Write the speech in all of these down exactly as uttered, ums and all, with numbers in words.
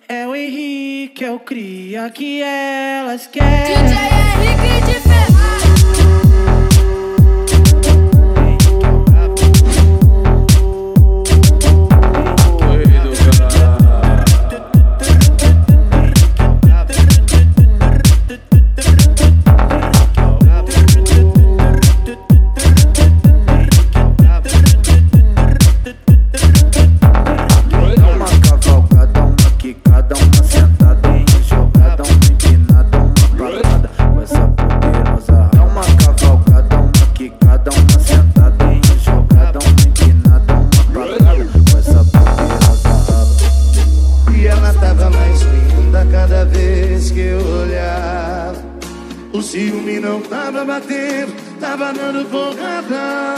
É o Henrique, é o cria que elas querem. D J Henrique de Ferraz. O ciúme não tava batendo, tava dando porrada.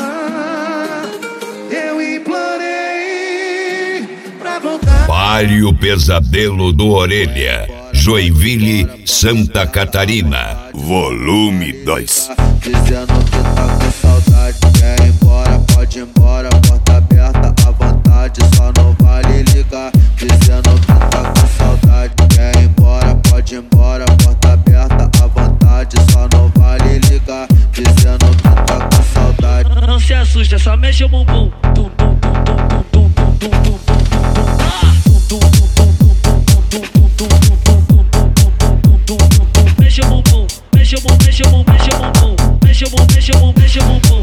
Eu implorei pra voltar. Pare o pesadelo do Orelha. Joinville, Santa Catarina. Volume dois. Dizendo que tá com saudade, quer ir embora, pode ir embora. Porta aberta à vontade, só não vale ligar. Dizendo que tá com saudade, quer ir embora, pode ir embora. Porta aberta à vontade, só não vale ligar. Dizendo que tá com saudade. Não se assusta, só mexe o bumbum. Tum, tum, tum, tum, tum, tum, tum, tum, tum, tum, tum, tum. Mexe o bumbum, mexe o bumbum, mexe o bumbum, mexe o bumbum, mexe o bumbum, mexe o bumbum, mexe o bumbum.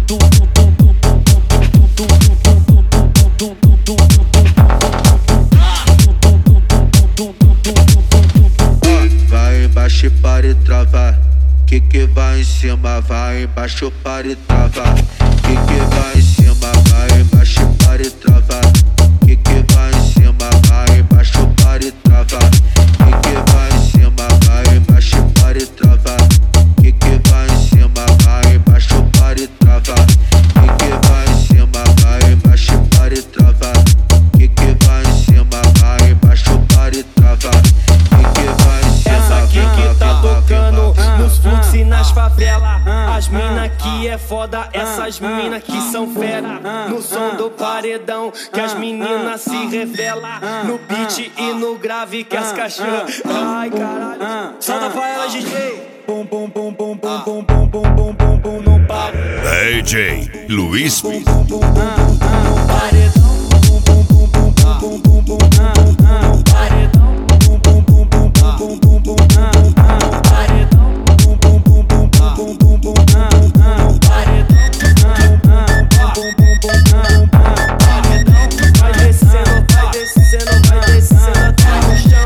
Vai embaixo para e travar. Que que vai em cima, vai embaixo para e travar. Que que vai em cima, vai embaixo para e travar. Que que vai em cima, vai embaixo para e travar. Que que vai em cima, vai embaixo para e travar. Que que vai em cima, vai embaixo para e travar. Que que vai em cima, vai embaixo para e travar. Que que vai em cima, vai embaixo para e travar. Que que vai em cima. Essa aqui que tá tocando nos fluxos e nas favelas. As mina que é foda, essas mina que são fera. No som do paredão que as meninas se revelam. No beat e no grave que as cachorras. Ai caralho, solta pra ela, D J. Pum pum pum pum pum pum pum pum pum pum pum não para. D J Luiz. Pum pum pum pum pum no paredão. Pum pum pum pum pum pum pum pum no paredão. Pum pum pum pum pum pum pum pum no paredão. Pum pum pum pum pum pum pum pum no paredão. Vai descendo, vai descendo, vai descendo até o chão.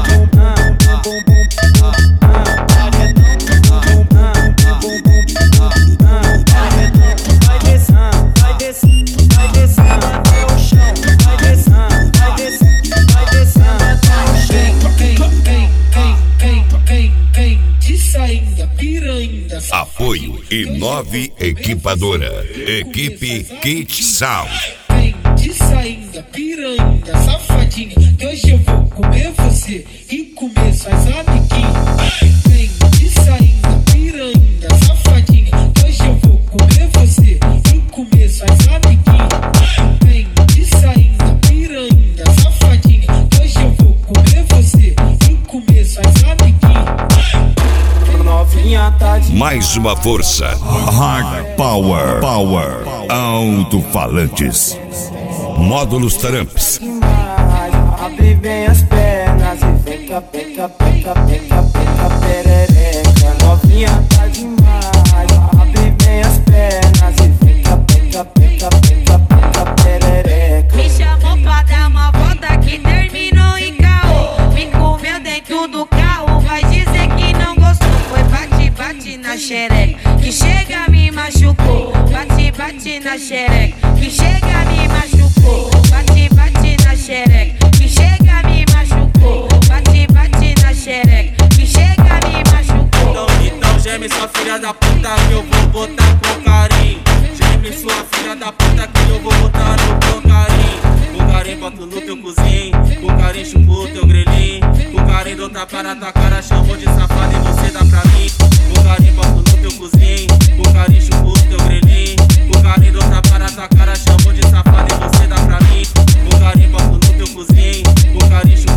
Vai descendo, vai descendo, vai descendo até o chão. Vai descendo, vai descendo, vai descendo até o chão. Quem, quem, quem, quem, quem, quem disse ainda, piranha. Apoio e nove Equipadora. Equipe Kit Sound. Quem disse ainda, piranha, safadinha, que hoje eu vou comer você e comer suas amiguinhas. Quem disse ainda, piranha, safadinha, que hoje eu vou comer você e comer suas amiguinhas. Quem disse ainda, piranha, safadinha, que hoje eu vou comer você e comer suas amiguinhas. Novinha tá de Mais uma força. Hard Power. Power. Alto-falantes. Módulos Tramps. abre bem as pernas e peca, peca, peca, peca, peca, perereca. Novinha tá demais. Abre bem as pernas e peca, peca, peca, peca, peca, perereca. Me chamou pra dar uma volta que terminou em caô. Me comeu dentro do carro, vai dizer que não gostou. Foi bate, bate na xereca, que chega me machucou. Bate, bate na xereca, que chega me machucou. Bate, bate na xereca, que chega me machucou. Bate, bate na xereca, que chega me machucou. Então, então geme sua filha da puta que eu vou botar com carinho. Geme sua filha da puta que eu vou botar no teu carinho. Com carinho boto no teu cozinho, com carinho chupo o teu grelhinho. Com carinho dou tapa na tua cara, chamou de safado e você dá pra mim. Com carinho boto no teu cozinho, com carinho chupo o teu grelhinho. Com carinho dou tapa na tua cara, chamou de safado e você dá pra mim. Com carinho boto no teu cozinho, com carinho chupo